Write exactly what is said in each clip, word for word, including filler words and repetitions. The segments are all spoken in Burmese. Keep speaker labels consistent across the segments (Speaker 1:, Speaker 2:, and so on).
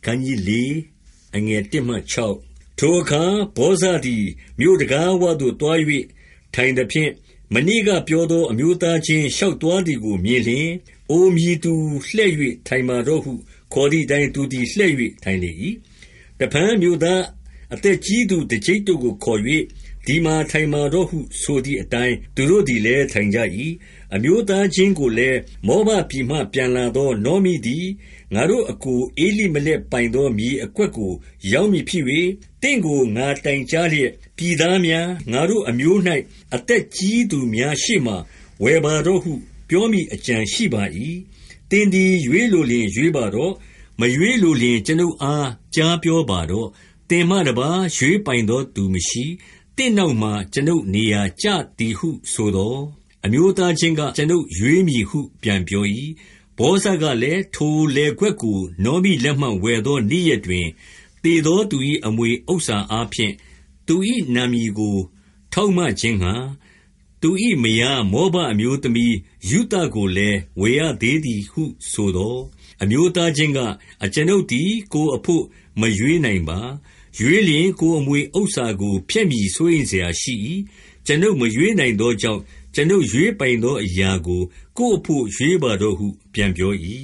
Speaker 1: ခန်းကြီးလေးအငယ်တစ်မှခြောက်ထိုအခါဘောဇသည်မြို့တကားဝသို့တွား၍ထိုင်သဖြင့်မဏိကပြောသောအမျိုးသားချင်းလျှောက်သွားသည်ကိုမြင်လျှင်အိုမြည်သူလှဲ့၍ထိုင်ပါတော့ဟုခေါ်သည့်တိုင်သူသည်လှဲ့၍ထိုင်လေ၏တဖန်မြို့သားအသက်ကြီးသူတကျိပ်တို့ကိုခေါ်၍ဒီမှာထိုင်ပါတော့ဟုဆိုသည့်အတိုင်းသူတို့သည်လည်းထိုင်ကြ၏အမျိုးသားချင်းကိုလည်းမောဘပြည်မှပြန်လာသောနောမိသည်ငါတို့အကိုအေလိမလက်ပိုင်သောမြေအကွက်ကိုရောက်မည်ဖြစ်၍တင့်ကိုငါတိုင်ကြားလျက်ပြည်သားများငါတို့အမျိုး၌အသက်ကြီးသူများရှေ့မှဝယ်ပါတော့ဟုပြောမိအကြံရှိပါ၏တင်သည်ရွေးလိုလျင်ရွေးပါတော့မရွေးလိုလျင်ကျွန်ုပ်အားကြားပြောပါတော့တင်မှတပါရွေးပိုင်သောသူမရှိတင့်နောက်မှကျွန်ုပ်နေရာကျသည်ဟုဆိုသောအမျိုးသားချင်းကကျွန်ုပ်ရွေးမည်ဟုပြန်ပြော၏ဘောဇကလည်းထိုလေခွက်ကိုနောမိလက်မှဝယ်သောနေ့ရက်တွင်တေသောသူ၏အမွေဥစ္စာအားဖြင့်သူ၏နာမည်ကိုထောက်မှခြင်းငှာသူ၏မယားမောဘအမျိုးသမီးယုတကိုလည်းဝယ်ရသေးသည်ဟုဆိုသောအမျိုးသားချင်းကအကျွန်ုပ်သည်ကိုအဖို့မရွေးနိုင်ပါရွေးလျင်ကိုအမွေဥစ္စာကိုဖျက်မိဆိုရင်เสียရှိ၏ကျွန်ုပ်မရွေးနိုင်သောကြောင့်ကျွန်ုပ်ရွေးပိုင်သောအရာကိုကိုအဖို့ရွေးပါတော့ဟုပြန်ပြော၏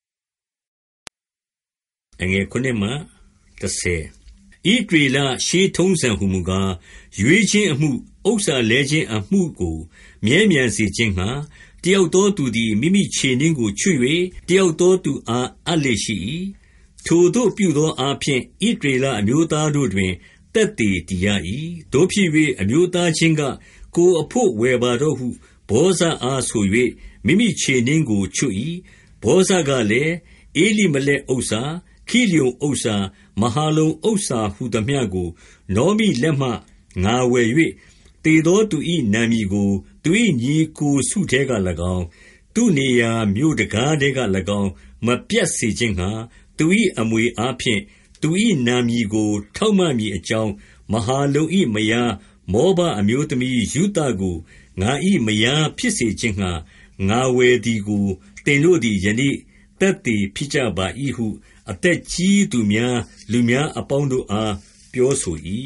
Speaker 1: အငယ်ခုနှစ်မှတစ်ဆယ်ဣဒရေလရှေးထုံးစံဟုမူကားရွေးခြင်းအမှုဥစ္စာလဲခြင်းအမှုကိုမြဲမြံစေခြင်းငှာတယောက်သောသူသည်မိမိခြေနှင်းကိုချွတ်၍တယောက်သောသူအားအပ်လေရှိ၏ထိုသို့ပြုသောအားဖြင့်ဣဒရေလအမျိုးသားတို့တွင်တက်တည်တည်ရ၏တို့ဖြစ်၍အမျိုးသားချင်းကကိုအဖို့ဝယ်ပါတော့ဟုဘောဇအားဆို၍မိမိခြေနှင်းကိုချွတ်၏ဘောဇကလည်းအေလိမလက်ဥစ္စာခိလျုန်ဥစ္စာမဟာလုံဥစ္စာဟုသမျှကိုနောမိလက်မှငါဝယ်၍တေသောသူ၏နာမည်ကိုသူ၏ညီကိုစုထဲက၎င်းသူနေရာမြို့တကားထဲက၎င်းမပြတ်စေခြင်းငှာသူ၏အမွေအားဖြင့်သူ၏နာမည်ကိုထောက်မှမည်အကြောင်းမဟာလုံ၏မယားမောဘအမျိုးသမီးယုတကိုငါ၏မယားဖြစ်စေခြင်းငှာငါဝယ်သည်ကိုတင်တို့သည်ယနေ့တက်တည်ဖြစ်ကြပါ၏ဟုအသက်ကြီးသူများလူများအပေါင်းတို့အားပြောဆို၏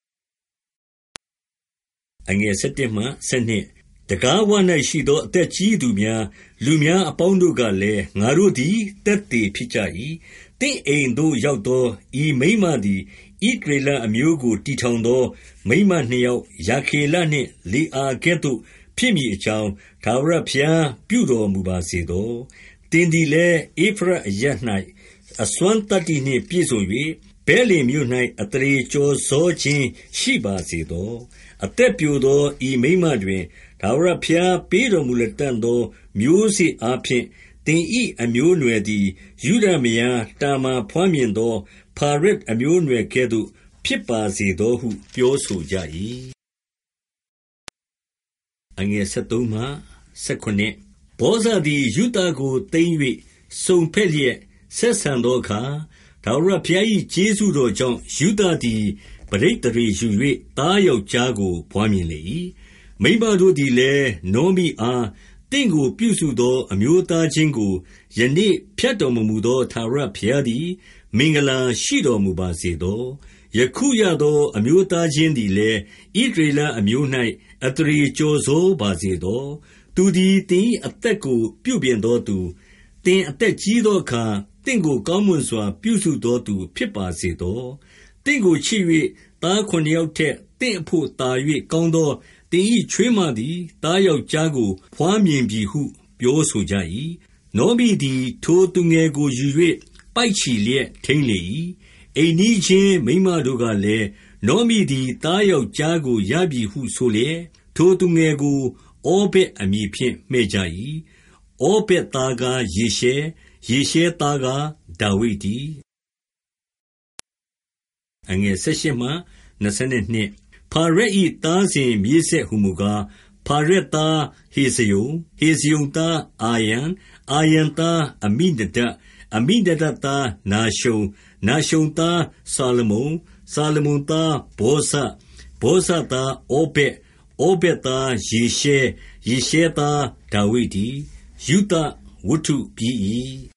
Speaker 1: အငယ်၁၁မှ၁၂တကားဝ၌ရှိသောအသက်ကြီးသူများလူများအပေါင်းတို့ကလည်းငါတို့သည်တက်တည်ဖြစ်ကြ၏တင့်အိမ်သို့ရောက်သောဤမိန်းမသည်ဣဒရေလအမျိုးကိုတည်ထောင်သောမိန်းမနှစ်ယောက်ယာခေလနှင့်လေအာကဲ့သို့ဖြစ်မည်အကြောင်းထာဝရဘုရားပြုတော်မူပါစေသောတင်သည်လည်းဧဖရအရပ်၌အစွမ်းတတ္တိနှင့်ပြည့်စုံ၍ဗက်လင်မြို့၌အသရေကျော်စောခြင်းရှိပါစေသောအသက်ပြိုသောဤမိန်းမတွင်ထာဝရဘုရားပေးတော်မူလက်တန်သောမျိုးစေ့အားဖြင့်တင်ဤအမျိုးအနွယ်သည်ယူဒမယားတာမာဖွမ်းမြင်သောဖာရက်အမျိုးအနွယ်ကဲ့သို့ဖြစ်ပါစေသောဟုပြောဆိုကြ၏အငယ်၁၃မှ၁၇ဘောဇသည်ယုတကိုသိမ်း၍စုံဖက်လျက်ဆက်ဆံသောအခါထာဝရဘုရား၏ကျေးဇူးတော်ကြောင့်ယုဒသည်ပဋိသန္ဓေယူ၍သားယောက်ျားကိုဘွားမြင်လေ၏မိန်းမတို့သည်လည်းနောမိအားတင့်ကိုပြုစုသောအမျိုးသားချင်းကိုယနေ့ဖြတ်တော်မမူသောထာဝရဘုရားသည်မင်္ဂလာရှိတော်မူပါစေသောယခုရသောအမျိုးသားချင်းသည်လည်းဣဒရေလအမျိုး၌အသရေကျော်စောပါစေသောသူသည်တင်အသက်ကိုပြုပြင်သောသူတင်အသက်ကြီးသောအခါတင့်ကိုကောင်းမွန်စွာပြုစုသောသူဖြစ်ပါစေသောတင့်ကိုချစ်၍သားခုနှစ်ယောက်ထက်တင့်အဖို့သာ၍ကောင်းသောတင်၏ချွေးမသည်သားယောက်ျားကိုဖွားမြင်ပြီဟုပြောဆိုကြ၏နောမိသည်ထိုသူငယ်ကိုယူ၍ပိုက်ချီလျက်ထိန်းလေ၏အိမ်နီးချင်းမိန်းမတို့ကလည်းနောမိသည်သားယောက်ျားကိုရပြီဟုဆိုလျက်ထိုသူငယ်ကိုဩဗက်အမည်ဖြင့်မှဲ့ကြ၏ဩဗက်သားကားယေရှဲယေရှဲသားကားဒါဝိဒ်တည်းအငယ်၁၈မှ၂၂ဖာရက်၏သားစဉ်မြေးဆက်ဟုမူကားဖာရက်သားဟေဇယုန်ဟေဇယုန်သားအာယန်အာယန်သားအမိနဒပ်အမိနဒပ်သားနာရှုန်နာရှုန်သားဆာလမုန်ဆာလမုန်သားဘောဇဘောဇသားဩဗက်ဩဗက်သားယေရှဲယေရှဲသားဒါဝိဒ်တည်းယုဒဝတ္ထုပြီး၏